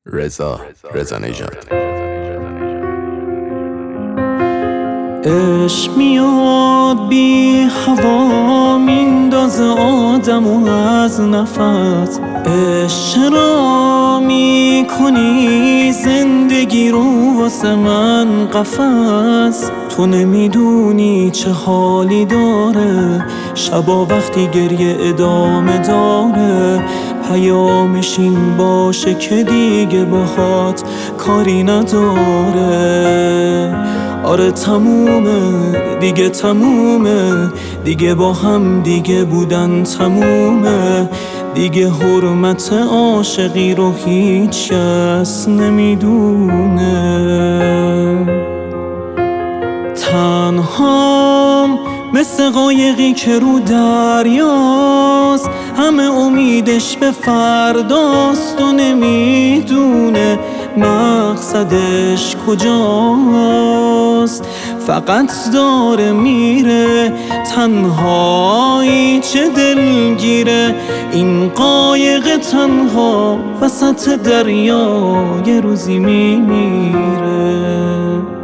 رضا نژاد. عشق میاد بی هوا میندازه آدمو از نفس. عشق چرا میکنی زندگی رو واسه من قفس؟ تو نمیدونی چه حالی داره شبا وقتی گریه ادامه داره. پیامش این باشه که دیگه باهات کاری نداره. آره تمومه دیگه، تمومه دیگه، با هم دیگه بودن تمومه دیگه. حرمت عاشقی رو هیچ کس نمیدونه. تنهام مثل قایقی که رو دریاست، همه امیدش به فرداست و نمیدونه مقصدش کجاست. فقط داره میره تنهایی، چه دلگیره این قایق تنها وسط دریا، یه روزی میمیره.